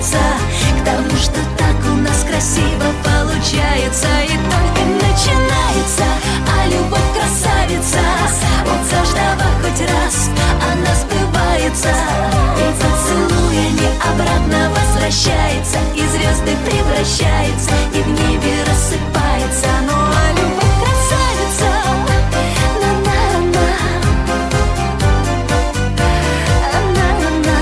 прикасаются к тому, что так у нас красиво получается. И только начинается, а любовь красавица. Вот заждала хоть раз, она сбывается. И поцелуя не обратно возвращается, и звезды превращается, и в небе рассыпается. Ну а любовь красавица, на-на-на, на-на-на,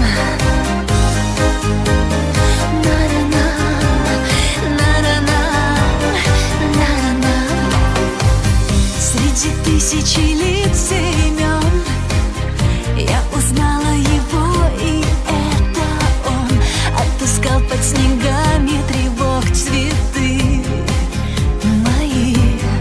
на-на-на, на-на-на, на-на-на. Среди тысячи лиц и имен я узнала его, и это он. Отыскал под снегами тревог цветы мои.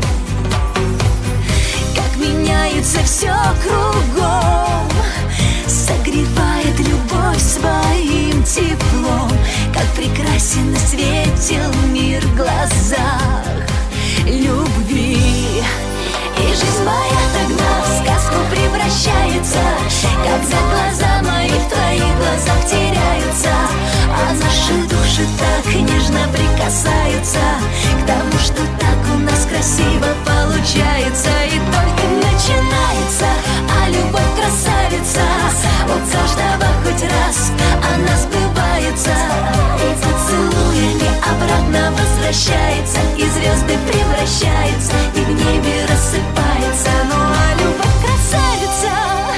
Как меняется все кругом, согревает любовь своим теплом. Как прекрасен и светел мир в глазах любви. И жизнь моя тогда в сказку превращается, как за глаза мои в твоих глазах теряются. А наши души так нежно прикасаются к тому, что так у нас красиво получается. И только начинается, а любовь красавица. Вот заждала хоть раз, она сбывается. И поцелуя не обратно возвращается, и звезды превращается, и в небе рассыпается. Ну а любовь красавица.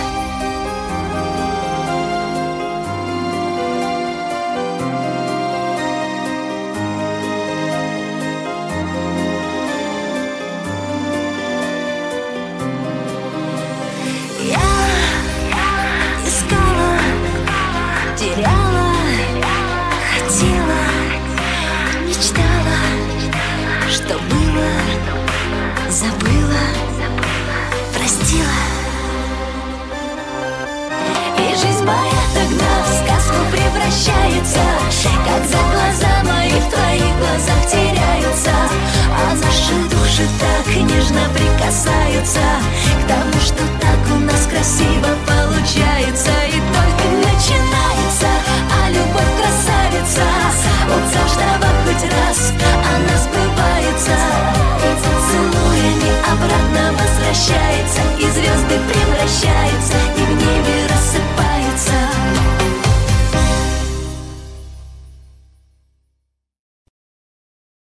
Я искала, теряла, хотела, мечтала, что было, забыла, простила. И жизнь моя тогда в сказку превращается, как за глаза мои в твоих глазах теряются. А наши души так нежно прикасаются к тому, что так у нас красиво получается. И только начинается, а любовь красавица. Вот заждала хоть раз, она сбывается. И поцелуя не обратно возвращается, и звезды превращаются.